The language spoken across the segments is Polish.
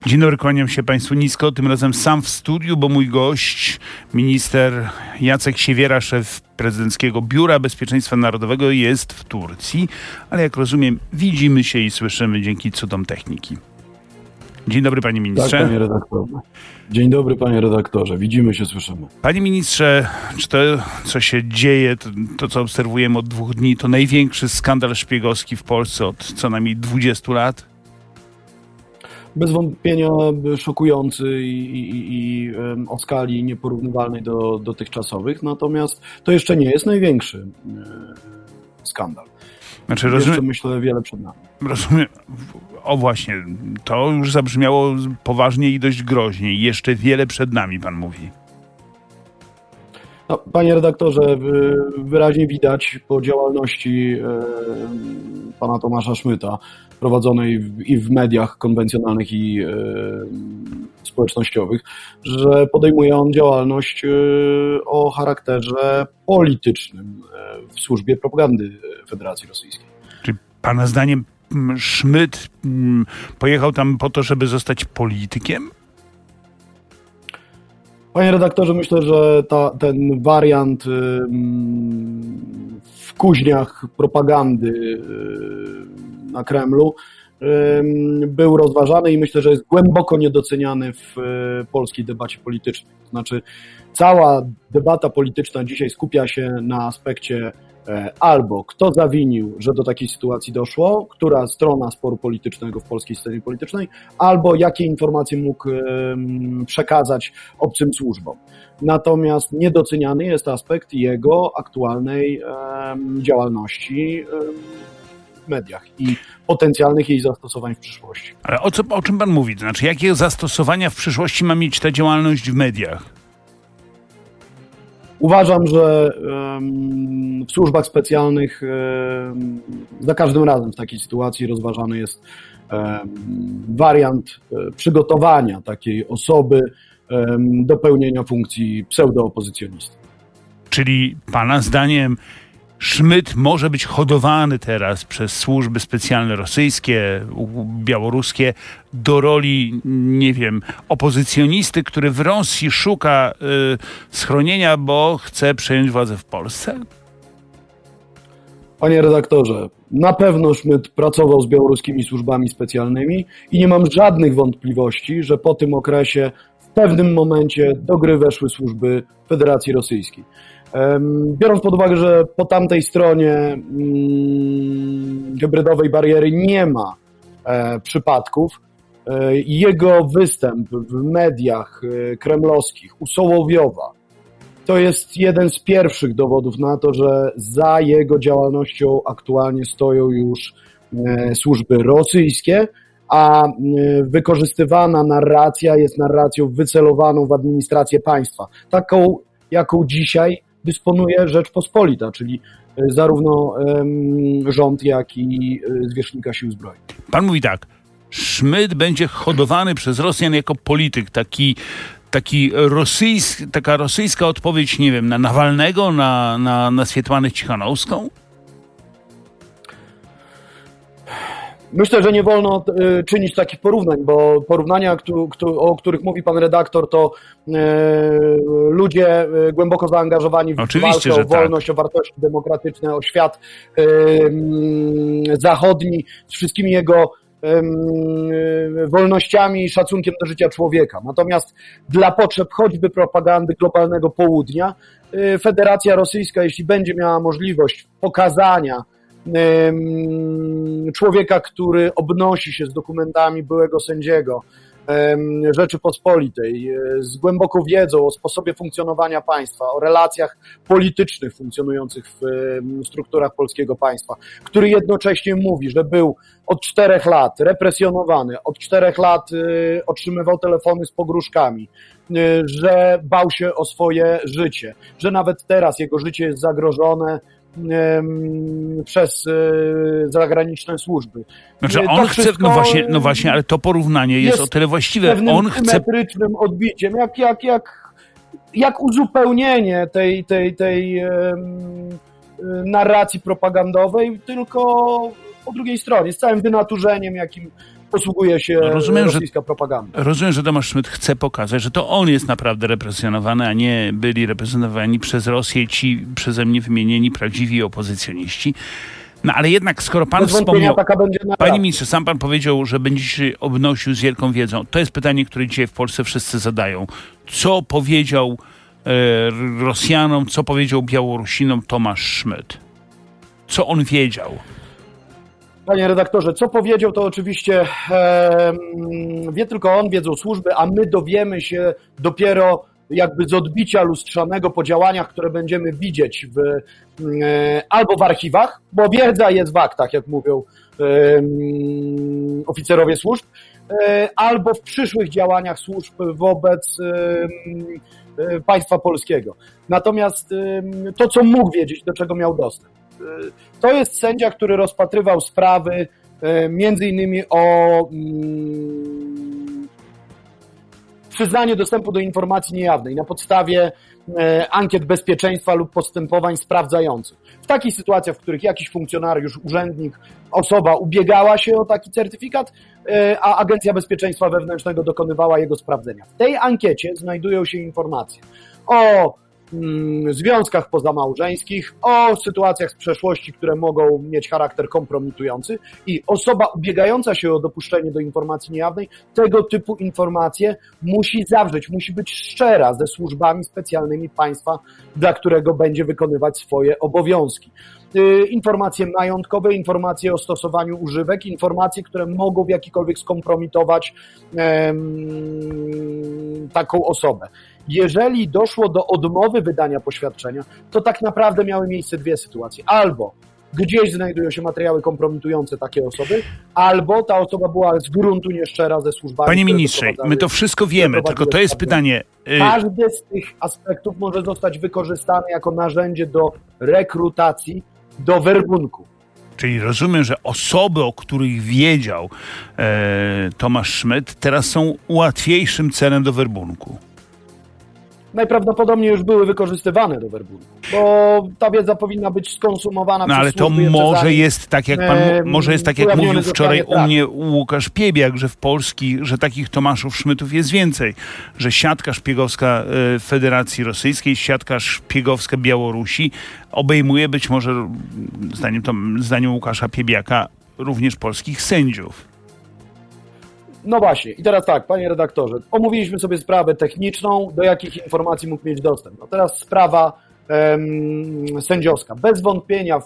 Dzień dobry, kłaniam się Państwu nisko, tym razem sam w studiu, bo mój gość, minister Jacek Siewiera, szef prezydenckiego Biura Bezpieczeństwa Narodowego, jest w Turcji, ale jak rozumiem, widzimy się i słyszymy dzięki cudom techniki. Dzień dobry, panie ministrze. Tak, panie redaktorze. Dzień dobry, panie redaktorze. Widzimy się, słyszymy. Panie ministrze, czy to, co się dzieje, to co obserwujemy od 2 dni, to największy skandal szpiegowski w Polsce od co najmniej 20 lat? Bez wątpienia szokujący i o skali nieporównywalnej do dotychczasowych, natomiast to jeszcze nie jest największy skandal. Znaczy, jeszcze myślę, wiele przed nami. Rozumiem. O właśnie, to już zabrzmiało poważnie i dość groźnie. Jeszcze wiele przed nami, pan mówi. No, panie redaktorze, wyraźnie widać po działalności pana Tomasza Szmyta, prowadzonej i w mediach konwencjonalnych i społecznościowych, że podejmuje on działalność o charakterze politycznym w służbie propagandy Federacji Rosyjskiej. Czy pana zdaniem Szmyt pojechał tam po to, żeby zostać politykiem? Panie redaktorze, myślę, że ten wariant w kuźniach propagandy na Kremlu był rozważany i myślę, że jest głęboko niedoceniany w polskiej debacie politycznej. To znaczy, cała debata polityczna dzisiaj skupia się na aspekcie albo kto zawinił, że do takiej sytuacji doszło, która strona sporu politycznego w polskiej scenie politycznej, albo jakie informacje mógł przekazać obcym służbom. Natomiast niedoceniany jest aspekt jego aktualnej działalności w mediach i potencjalnych jej zastosowań w przyszłości. Ale o czym pan mówi? To znaczy, jakie zastosowania w przyszłości ma mieć ta działalność w mediach? Uważam, że w służbach specjalnych za każdym razem w takiej sytuacji rozważany jest wariant przygotowania takiej osoby do pełnienia funkcji pseudoopozycjonisty. Czyli pana zdaniem Szmyt może być hodowany teraz przez służby specjalne rosyjskie, białoruskie do roli, nie wiem, opozycjonisty, który w Rosji szuka schronienia, bo chce przejąć władzę w Polsce? Panie redaktorze, na pewno Szmyt pracował z białoruskimi służbami specjalnymi i nie mam żadnych wątpliwości, że po tym okresie w pewnym momencie do gry weszły służby Federacji Rosyjskiej. Biorąc pod uwagę, że po tamtej stronie hybrydowej bariery nie ma przypadków, jego występ w mediach kremlowskich u Sołowiowa to jest jeden z pierwszych dowodów na to, że za jego działalnością aktualnie stoją już służby rosyjskie, a wykorzystywana narracja jest narracją wycelowaną w administrację państwa. Taką, jaką dzisiaj dysponuje Rzeczpospolita, czyli zarówno rząd, jak i zwierzchnika Sił Zbrojnych. Pan mówi tak, Szmyt będzie hodowany przez Rosjan jako polityk, taka rosyjska odpowiedź, nie wiem, na Nawalnego, na Swietłanę Cichanowską? Myślę, że nie wolno czynić takich porównań, bo porównania, o których mówi pan redaktor, to ludzie głęboko zaangażowani w walkę o wolność, tak, o wartości demokratyczne, o świat zachodni, z wszystkimi jego wolnościami i szacunkiem do życia człowieka. Natomiast dla potrzeb choćby propagandy globalnego południa, Federacja Rosyjska, jeśli będzie miała możliwość pokazania człowieka, który obnosi się z dokumentami byłego sędziego Rzeczypospolitej, z głęboką wiedzą o sposobie funkcjonowania państwa, o relacjach politycznych funkcjonujących w strukturach polskiego państwa, który jednocześnie mówi, że był od 4 lat represjonowany, od 4 lat otrzymywał telefony z pogróżkami, że bał się o swoje życie, że nawet teraz jego życie jest zagrożone przez zagraniczne służby. Znaczy on chce, no właśnie, ale to porównanie jest o tyle właściwe. On chce symetrycznym odbiciem, jak uzupełnienie tej narracji propagandowej, tylko po drugiej stronie, z całym wynaturzeniem, jakim posługuje się rosyjska propaganda. Rozumiem, że Tomasz Szmyt chce pokazać, że to on jest naprawdę represjonowany, a nie byli reprezentowani przez Rosję ci przeze mnie wymienieni prawdziwi opozycjoniści. No ale jednak, skoro pan wspomniał, panie ministrze, sam pan powiedział, że będzie się obnosił z wielką wiedzą. To jest pytanie, które dzisiaj w Polsce wszyscy zadają. Co powiedział Rosjanom, co powiedział Białorusinom Tomasz Szmyt? Co on wiedział? Panie redaktorze, co powiedział, to oczywiście wie tylko on, wiedzą służby, a my dowiemy się dopiero jakby z odbicia lustrzanego po działaniach, które będziemy widzieć albo w archiwach, bo wiedza jest w aktach, jak mówią oficerowie służb, albo w przyszłych działaniach służb wobec państwa polskiego. Natomiast to, co mógł wiedzieć, do czego miał dostęp, to jest sędzia, który rozpatrywał sprawy między innymi o przyznanie dostępu do informacji niejawnej na podstawie ankiet bezpieczeństwa lub postępowań sprawdzających. W takich sytuacjach, w których jakiś funkcjonariusz, urzędnik, osoba ubiegała się o taki certyfikat, a Agencja Bezpieczeństwa Wewnętrznego dokonywała jego sprawdzenia. W tej ankiecie znajdują się informacje o związkach pozamałżeńskich, o sytuacjach z przeszłości, które mogą mieć charakter kompromitujący i osoba ubiegająca się o dopuszczenie do informacji niejawnej tego typu informacje musi zawrzeć, musi być szczera ze służbami specjalnymi państwa, dla którego będzie wykonywać swoje obowiązki. Informacje majątkowe, informacje o stosowaniu używek, informacje, które mogą w jakikolwiek skompromitować taką osobę. Jeżeli doszło do odmowy wydania poświadczenia, to tak naprawdę miały miejsce dwie sytuacje. Albo gdzieś znajdują się materiały kompromitujące takie osoby, albo ta osoba była z gruntu nieszczera ze służbami. Panie ministrze, my to wszystko wiemy, tylko to jest pytanie. Każdy z tych aspektów może zostać wykorzystany jako narzędzie do rekrutacji, do werbunku. Czyli rozumiem, że osoby, o których wiedział Tomasz Szmyt, teraz są łatwiejszym celem do werbunku. Najprawdopodobniej już były wykorzystywane do werbunku, bo ta wiedza powinna być skonsumowana przez służby. Ale to może jest tak, jak pan, może jest tak, jak mówił wczoraj u mnie Łukasz Piebiak, że takich Tomaszów Szmytów jest więcej, że siatka szpiegowska Federacji Rosyjskiej, siatka szpiegowska Białorusi obejmuje być może, zdaniem Łukasza Piebiaka, również polskich sędziów. No właśnie, i teraz tak, panie redaktorze, omówiliśmy sobie sprawę techniczną, do jakich informacji mógł mieć dostęp. No teraz sprawa sędziowska. Bez wątpienia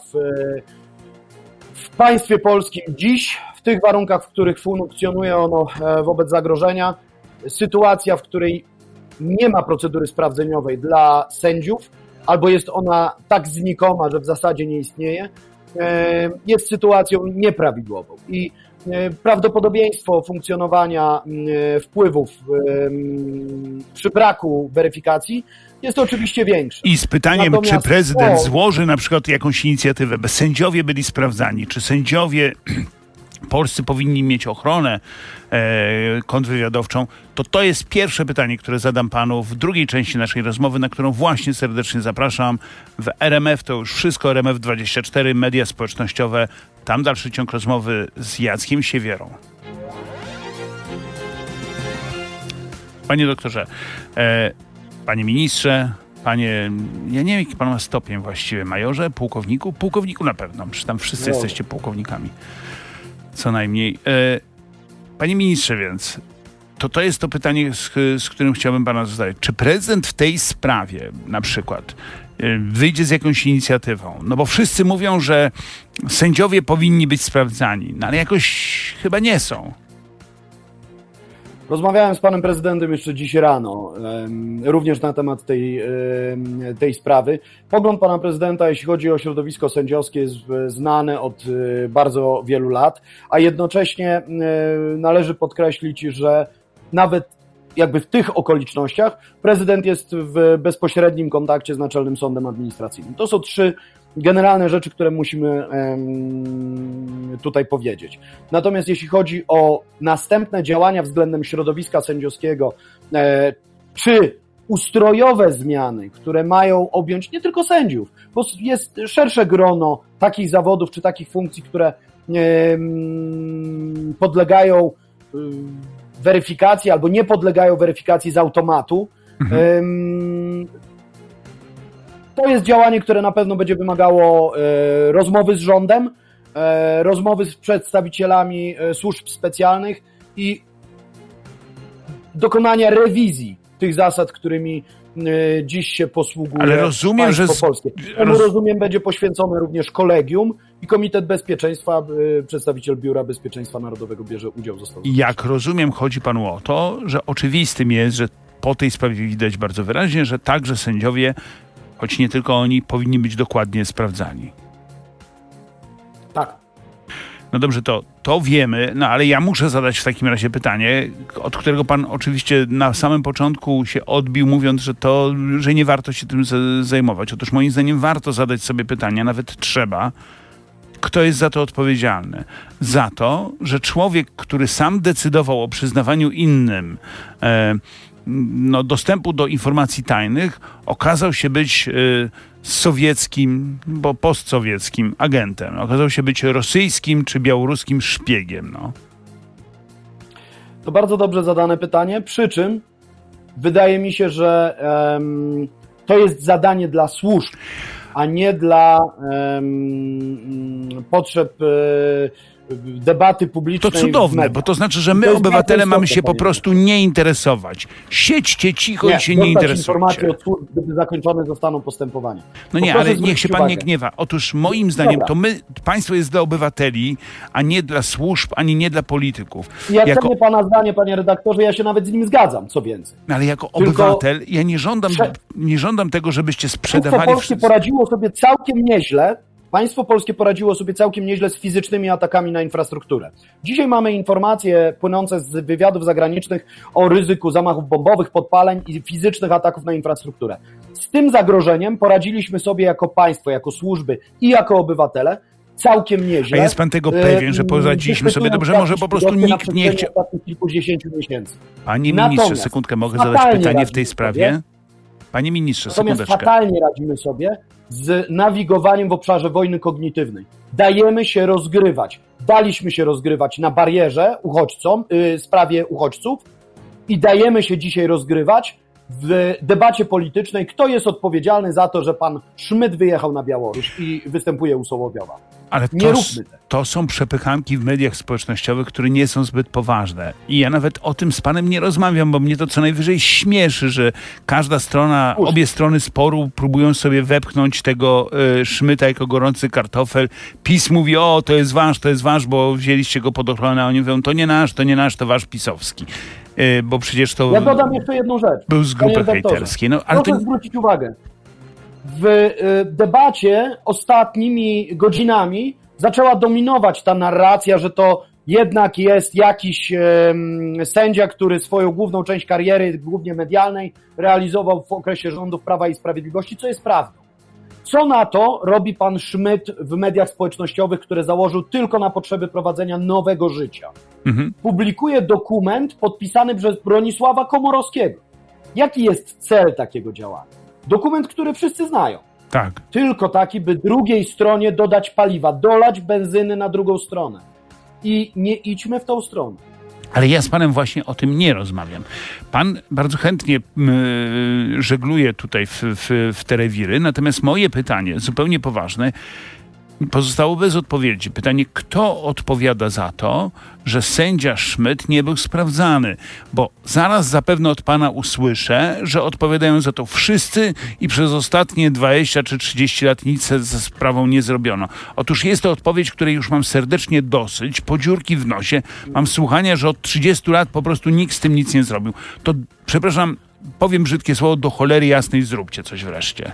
w państwie polskim dziś, w tych warunkach, w których funkcjonuje ono wobec zagrożenia, sytuacja, w której nie ma procedury sprawdzeniowej dla sędziów, albo jest ona tak znikoma, że w zasadzie nie istnieje, jest sytuacją nieprawidłową. I prawdopodobieństwo funkcjonowania wpływów przy braku weryfikacji jest oczywiście większe. I z pytaniem, czy prezydent złoży na przykład jakąś inicjatywę, by sędziowie byli sprawdzani, czy sędziowie polscy powinni mieć ochronę kontrwywiadowczą, to jest pierwsze pytanie, które zadam panu w drugiej części naszej rozmowy, na którą właśnie serdecznie zapraszam. W RMF to już wszystko, RMF24, media społecznościowe. Tam dalszy ciąg rozmowy z Jackiem Siewierą. Panie doktorze, panie ministrze, panie, ja nie wiem, jaki pan ma stopień właściwie, majorze, pułkowniku? Pułkowniku na pewno, przecież tam wszyscy jesteście pułkownikami. Co najmniej. Panie ministrze, więc to jest to pytanie, z którym chciałbym pana zadać. Czy prezydent w tej sprawie na przykład wyjdzie z jakąś inicjatywą? No bo wszyscy mówią, że sędziowie powinni być sprawdzani, no ale jakoś chyba nie są. Rozmawiałem z panem prezydentem jeszcze dziś rano, również na temat tej sprawy. Pogląd pana prezydenta, jeśli chodzi o środowisko sędziowskie, jest znany od bardzo wielu lat, a jednocześnie należy podkreślić, że nawet jakby w tych okolicznościach prezydent jest w bezpośrednim kontakcie z Naczelnym Sądem Administracyjnym. To są trzy generalne rzeczy, które musimy tutaj powiedzieć. Natomiast jeśli chodzi o następne działania względem środowiska sędziowskiego, czy ustrojowe zmiany, które mają objąć nie tylko sędziów, bo jest szersze grono takich zawodów czy takich funkcji, które podlegają weryfikacji albo nie podlegają weryfikacji z automatu. To jest działanie, które na pewno będzie wymagało rozmowy z rządem, rozmowy z przedstawicielami służb specjalnych i dokonania rewizji tych zasad, którymi dziś się posługuje. Ale rozumiem, że polskie. Temu rozumiem, będzie poświęcone również kolegium i Komitet Bezpieczeństwa, przedstawiciel Biura Bezpieczeństwa Narodowego bierze udział. Jak rozumiem, chodzi panu o to, że oczywistym jest, że po tej sprawie widać bardzo wyraźnie, że także sędziowie, choć nie tylko oni, powinni być dokładnie sprawdzani. Tak. No dobrze, to wiemy, no ale ja muszę zadać w takim razie pytanie, od którego pan oczywiście na samym początku się odbił, mówiąc, że nie warto się tym zajmować. Otóż moim zdaniem warto zadać sobie pytanie, nawet trzeba, kto jest za to odpowiedzialny? Za to, że człowiek, który sam decydował o przyznawaniu innym dostępu do informacji tajnych, okazał się być sowieckim, bo postsowieckim agentem. Okazał się być rosyjskim czy białoruskim szpiegiem. To bardzo dobrze zadane pytanie, przy czym wydaje mi się, że to jest zadanie dla służb, a nie dla potrzeb debaty publicznej. To cudowne, bo to znaczy, że my, obywatele, mamy się po prostu nie interesować. Siedźcie cicho i się nie interesujcie. Informacje od służb, gdy zakończone zostaną postępowania. No nie, ale niech się pan nie gniewa. Otóż moim zdaniem to państwo jest dla obywateli, a nie dla służb, ani nie dla polityków. I ja cenię pana zdanie, panie redaktorze, ja się nawet z nim zgadzam, co więcej. Ale jako obywatel ja nie żądam tego, żebyście sprzedawali... Państwo polskie poradziło sobie całkiem nieźle z fizycznymi atakami na infrastrukturę. Dzisiaj mamy informacje płynące z wywiadów zagranicznych o ryzyku zamachów bombowych, podpaleń i fizycznych ataków na infrastrukturę. Z tym zagrożeniem poradziliśmy sobie jako państwo, jako służby i jako obywatele całkiem nieźle. A jest pan tego pewien, że poradziliśmy sobie dobrze? Może po prostu nikt nie chciał... kilkudziesięciu miesięcy. Panie ministrze, sekundkę, mogę zadać pytanie w tej sprawie? Panie ministrze, sekundeczkę. Natomiast fatalnie radzimy sobie z nawigowaniem w obszarze wojny kognitywnej. Daliśmy się rozgrywać na barierze uchodźcom, sprawie uchodźców i dajemy się dzisiaj rozgrywać w debacie politycznej, kto jest odpowiedzialny za to, że pan Szmyt wyjechał na Białoruś i występuje u Sołowiowa. Ale to są przepychanki w mediach społecznościowych, które nie są zbyt poważne. I ja nawet o tym z panem nie rozmawiam, bo mnie to co najwyżej śmieszy, że każda strona, obie strony sporu próbują sobie wepchnąć tego Szmyta jako gorący kartofel. PiS mówi, to jest wasz, bo wzięliście go pod ochronę, a oni mówią, to nie nasz, to wasz pisowski. Bo przecież to... Ja dodam jeszcze jedną rzecz. Był z grupy hejterskiej. Proszę zwrócić uwagę. W debacie ostatnimi godzinami zaczęła dominować ta narracja, że to jednak jest jakiś sędzia, który swoją główną część kariery, głównie medialnej, realizował w okresie rządów Prawa i Sprawiedliwości, co jest prawdą. Co na to robi pan Szmyt w mediach społecznościowych, które założył tylko na potrzeby prowadzenia nowego życia? Publikuje dokument podpisany przez Bronisława Komorowskiego. Jaki jest cel takiego działania? Dokument, który wszyscy znają. Tak. Tylko taki, by drugiej stronie dodać paliwa, dolać benzyny na drugą stronę. I nie idźmy w tą stronę. Ale ja z panem właśnie o tym nie rozmawiam. Pan bardzo chętnie żegluje tutaj w te rewiry, natomiast moje pytanie, zupełnie poważne, pozostało bez odpowiedzi. Pytanie, kto odpowiada za to, że sędzia Szmyt nie był sprawdzany? Bo zaraz zapewne od pana usłyszę, że odpowiadają za to wszyscy i przez ostatnie 20 czy 30 lat nic ze sprawą nie zrobiono. Otóż jest to odpowiedź, której już mam serdecznie dosyć, po dziurki w nosie. Mam słuchania, że od 30 lat po prostu nikt z tym nic nie zrobił. To, przepraszam, powiem brzydkie słowo, do cholery jasnej zróbcie coś wreszcie.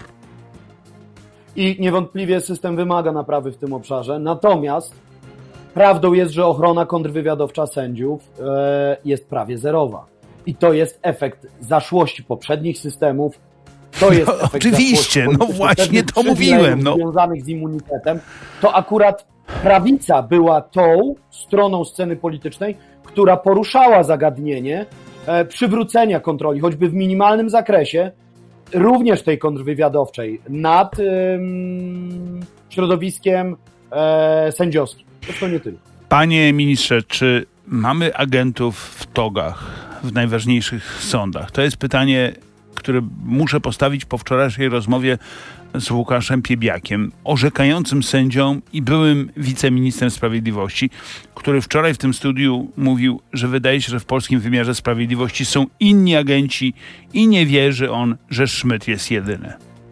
I niewątpliwie system wymaga naprawy w tym obszarze. Natomiast prawdą jest, że ochrona kontrwywiadowcza sędziów jest prawie zerowa. I to jest efekt zaszłości poprzednich systemów. To jest efekt oczywiście, właśnie to mówiłem. Związanych z immunitetem. To akurat prawica była tą stroną sceny politycznej, która poruszała zagadnienie przywrócenia kontroli, choćby w minimalnym zakresie, również tej kontrwywiadowczej, nad środowiskiem sędziowskim. To nie tyle. Panie ministrze, czy mamy agentów w togach w najważniejszych sądach? To jest pytanie, które muszę postawić po wczorajszej rozmowie z Łukaszem Piebiakiem, orzekającym sędzią i byłym wiceministrem sprawiedliwości, który wczoraj w tym studiu mówił, że wydaje się, że w polskim wymiarze sprawiedliwości są inni agenci i nie wierzy on, że Szmyt jest jedyny.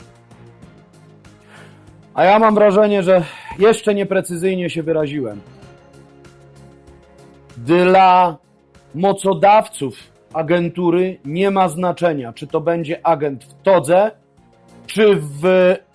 A ja mam wrażenie, że jeszcze nieprecyzyjnie się wyraziłem. Dla mocodawców agentury nie ma znaczenia, czy to będzie agent w todze, czy w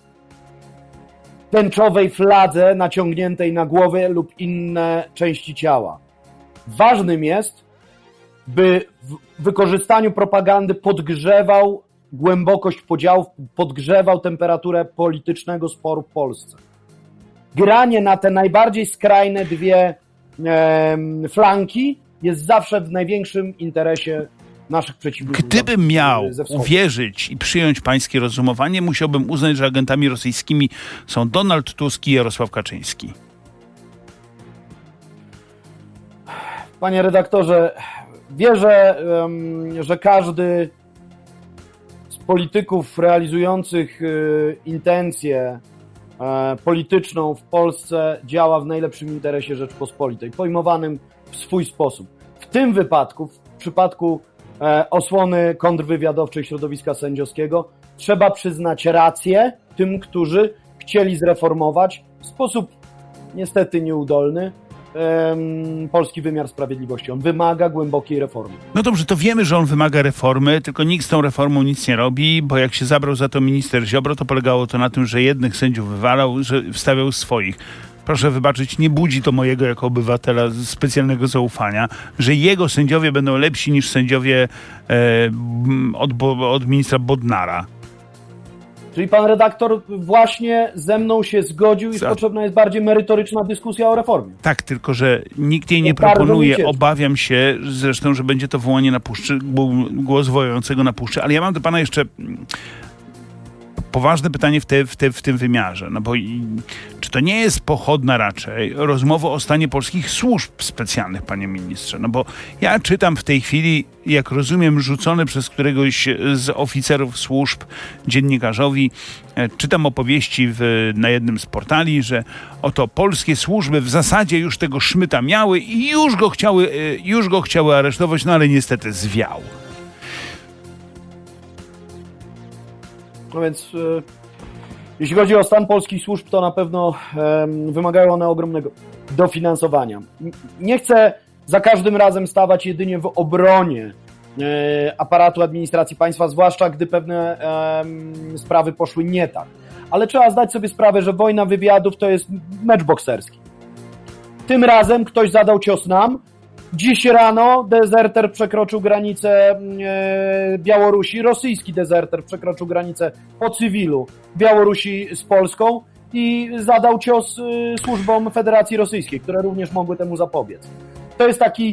tęczowej fladze naciągniętej na głowę lub inne części ciała. Ważnym jest, by w wykorzystaniu propagandy podgrzewał głębokość podziałów, podgrzewał temperaturę politycznego sporu w Polsce. Granie na te najbardziej skrajne dwie flanki jest zawsze w największym interesie naszych przeciwników. Gdybym miał uwierzyć i przyjąć pańskie rozumowanie, musiałbym uznać, że agentami rosyjskimi są Donald Tusk i Jarosław Kaczyński. Panie redaktorze, wierzę, że każdy z polityków realizujących intencję polityczną w Polsce działa w najlepszym interesie Rzeczpospolitej, pojmowanym w swój sposób. W tym wypadku, w przypadku osłony kontrwywiadowczej środowiska sędziowskiego, trzeba przyznać rację tym, którzy chcieli zreformować w sposób niestety nieudolny polski wymiar sprawiedliwości. On wymaga głębokiej reformy. No dobrze, to wiemy, że on wymaga reformy, tylko nikt z tą reformą nic nie robi, bo jak się zabrał za to minister Ziobro, to polegało to na tym, że jednych sędziów wywalał, że wstawiał swoich. Proszę wybaczyć, nie budzi to mojego jako obywatela specjalnego zaufania, że jego sędziowie będą lepsi niż sędziowie od ministra Bodnara. Czyli pan redaktor właśnie ze mną się zgodził i potrzebna jest bardziej merytoryczna dyskusja o reformie. Tak, tylko że nikt jej nie proponuje. Obawiam się zresztą, że będzie to wołanie na puszczy, głos wojącego na puszczy, ale ja mam do pana jeszcze poważne pytanie w tym wymiarze. No bo czy to nie jest pochodna raczej rozmowa o stanie polskich służb specjalnych, panie ministrze? No bo ja czytam w tej chwili, jak rozumiem, rzucony przez któregoś z oficerów służb dziennikarzowi, czytam opowieści na jednym z portali, że oto polskie służby w zasadzie już tego Szmyta miały i już go chciały aresztować, no ale niestety zwiał. No więc jeśli chodzi o stan polskich służb, to na pewno wymagają one ogromnego dofinansowania. Nie chcę za każdym razem stawać jedynie w obronie aparatu administracji państwa, zwłaszcza gdy pewne sprawy poszły nie tak. Ale trzeba zdać sobie sprawę, że wojna wywiadów to jest mecz bokserski. Tym razem ktoś zadał cios nam. Dziś rano dezerter przekroczył granicę Białorusi, rosyjski dezerter przekroczył granicę po cywilu Białorusi z Polską i zadał cios służbom Federacji Rosyjskiej, które również mogły temu zapobiec. To jest taki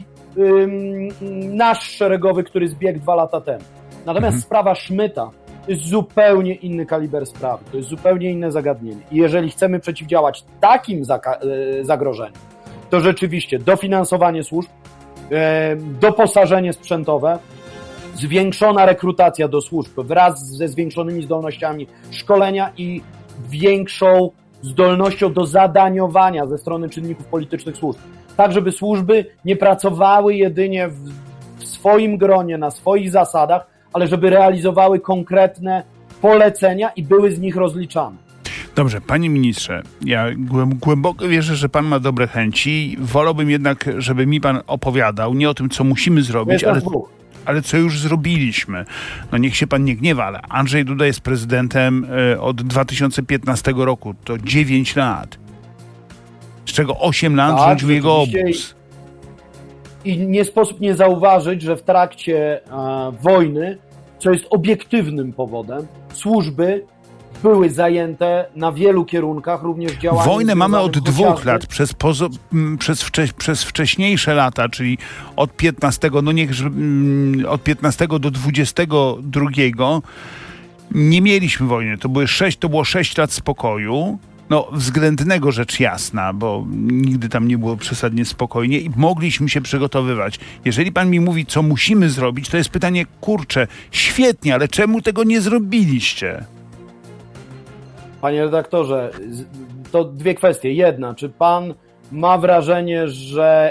nasz szeregowy, który zbiegł 2 lata temu. Natomiast sprawa Szmyta to jest zupełnie inny kaliber sprawy, to jest zupełnie inne zagadnienie. I jeżeli chcemy przeciwdziałać takim zagrożeniom, to rzeczywiście dofinansowanie służb, doposażenie sprzętowe, zwiększona rekrutacja do służb wraz ze zwiększonymi zdolnościami szkolenia i większą zdolnością do zadaniowania ze strony czynników politycznych służb. Tak, żeby służby nie pracowały jedynie w swoim gronie, na swoich zasadach, ale żeby realizowały konkretne polecenia i były z nich rozliczane. Dobrze, panie ministrze, ja głęboko wierzę, że pan ma dobre chęci. Wolałbym jednak, żeby mi pan opowiadał nie o tym, co musimy zrobić, ale co już zrobiliśmy. No niech się pan nie gniewa, ale Andrzej Duda jest prezydentem od 2015 roku. To 9 lat. Z czego 8 lat rządził jego obóz. I nie sposób nie zauważyć, że w trakcie wojny, co jest obiektywnym powodem, służby były zajęte na wielu kierunkach, również działania. Wojnę mamy od 2 lat, przez wcześniejsze lata, czyli od 15, od 15 do 22 nie mieliśmy wojny. To było 6 lat spokoju, no, względnego rzecz jasna, bo nigdy tam nie było przesadnie spokojnie i mogliśmy się przygotowywać. Jeżeli pan mi mówi, co musimy zrobić, to jest pytanie, kurczę, świetnie, ale czemu tego nie zrobiliście? Panie redaktorze, to dwie kwestie. Jedna, czy pan ma wrażenie, że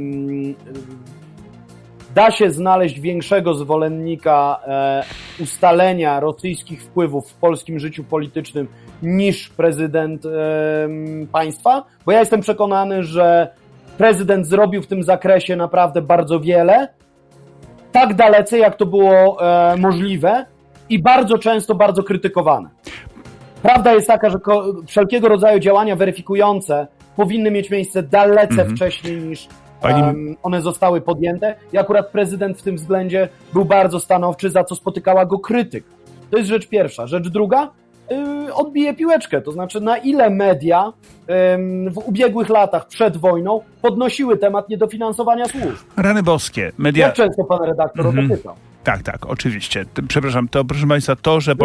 da się znaleźć większego zwolennika ustalenia rosyjskich wpływów w polskim życiu politycznym niż prezydent państwa? Bo ja jestem przekonany, że prezydent zrobił w tym zakresie naprawdę bardzo wiele, tak dalece, jak to było możliwe i bardzo często bardzo krytykowane. Prawda jest taka, że wszelkiego rodzaju działania weryfikujące powinny mieć miejsce dalece wcześniej niż one zostały podjęte i akurat prezydent w tym względzie był bardzo stanowczy, za co spotykała go krytyka. To jest rzecz pierwsza. Rzecz druga, odbije piłeczkę, to znaczy na ile media w ubiegłych latach przed wojną podnosiły temat niedofinansowania służb. Rany boskie. Media... Jak często pan redaktor o to pytał? Tak, oczywiście. Przepraszam, to proszę państwa, to, że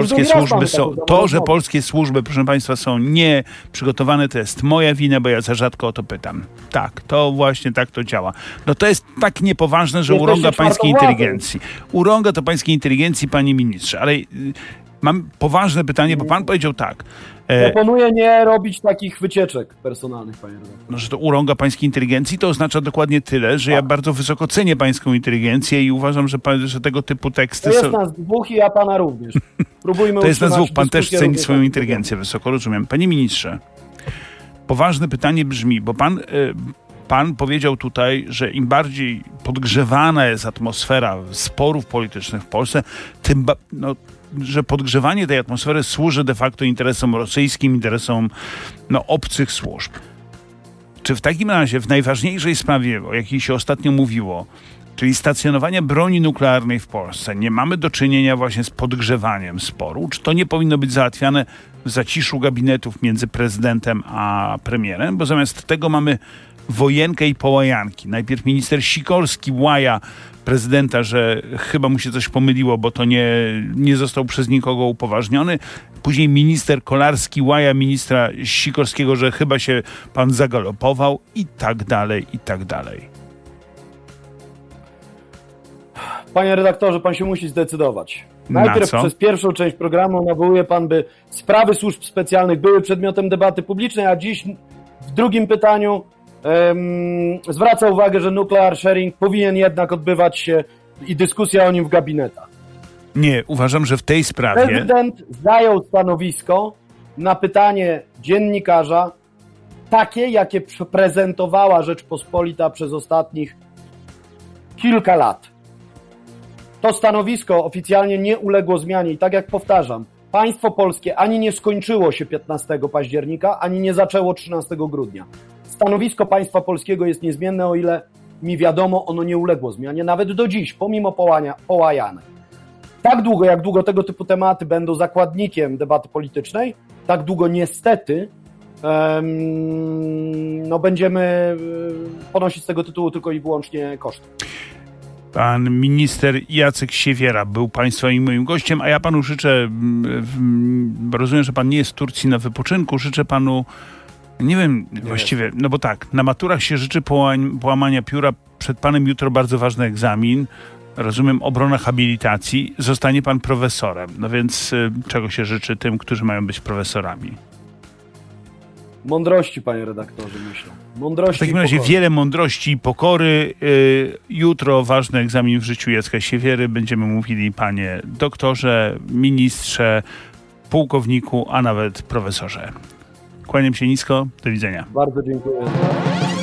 polskie służby, proszę państwa, są nieprzygotowane, to jest moja wina, bo ja za rzadko o to pytam. Tak, to właśnie tak to działa. No to jest tak niepoważne, że urąga pańskiej inteligencji. Urąga to pańskiej inteligencji, panie ministrze, ale mam poważne pytanie, bo pan powiedział tak. Proponuję nie robić takich wycieczek personalnych, panie redaktorze. No, że to urąga pańskiej inteligencji, to oznacza dokładnie tyle, że ja bardzo wysoko cenię pańską inteligencję i uważam, że tego typu teksty są... To jest nas dwóch i ja pana również. Próbujmy to jest nas dwóch, pan też ceni swoją inteligencję wysoko, rozumiem. Panie ministrze, poważne pytanie brzmi, bo pan powiedział tutaj, że im bardziej podgrzewana jest atmosfera sporów politycznych w Polsce, tym że podgrzewanie tej atmosfery służy de facto interesom rosyjskim, interesom obcych służb. Czy w takim razie w najważniejszej sprawie, o jakiej się ostatnio mówiło, czyli stacjonowania broni nuklearnej w Polsce, nie mamy do czynienia właśnie z podgrzewaniem sporu? Czy to nie powinno być załatwiane w zaciszu gabinetów między prezydentem a premierem? Bo zamiast tego mamy wojenkę i połajanki. Najpierw minister Sikorski łaja prezydenta, że chyba mu się coś pomyliło, bo to nie został przez nikogo upoważniony. Później minister Kolarski łaja ministra Sikorskiego, że chyba się pan zagalopował i tak dalej, i tak dalej. Panie redaktorze, pan się musi zdecydować. Najpierw przez pierwszą część programu nawołuje pan, by sprawy służb specjalnych były przedmiotem debaty publicznej, a dziś w drugim pytaniu zwraca uwagę, że nuclear sharing powinien jednak odbywać się i dyskusja o nim w gabinetach. Nie, uważam, że w tej sprawie... Prezydent zajął stanowisko na pytanie dziennikarza takie, jakie prezentowała Rzeczpospolita przez ostatnich kilka lat. To stanowisko oficjalnie nie uległo zmianie i tak jak powtarzam, państwo polskie ani nie skończyło się 15 października, ani nie zaczęło 13 grudnia. Stanowisko państwa polskiego jest niezmienne, o ile mi wiadomo, ono nie uległo zmianie, nawet do dziś, pomimo połajanek. Tak długo, jak długo tego typu tematy będą zakładnikiem debaty politycznej, tak długo niestety będziemy ponosić z tego tytułu tylko i wyłącznie koszty. Pan minister Jacek Siewiera był państwa i moim gościem, a ja panu życzę, rozumiem, że pan nie jest w Turcji na wypoczynku, życzę panu, nie wiem, właściwie, no bo tak, na maturach się życzy połamania pióra, przed panem jutro bardzo ważny egzamin, rozumiem, obrona habilitacji, zostanie pan profesorem, no więc czego się życzy tym, którzy mają być profesorami? Mądrości, panie redaktorze, myślę. Mądrości. W takim razie wiele mądrości i pokory. Jutro ważny egzamin w życiu Jacka Siewiery. Będziemy mówili, panie doktorze, ministrze, pułkowniku, a nawet profesorze. Kłaniam się nisko. Do widzenia. Bardzo dziękuję.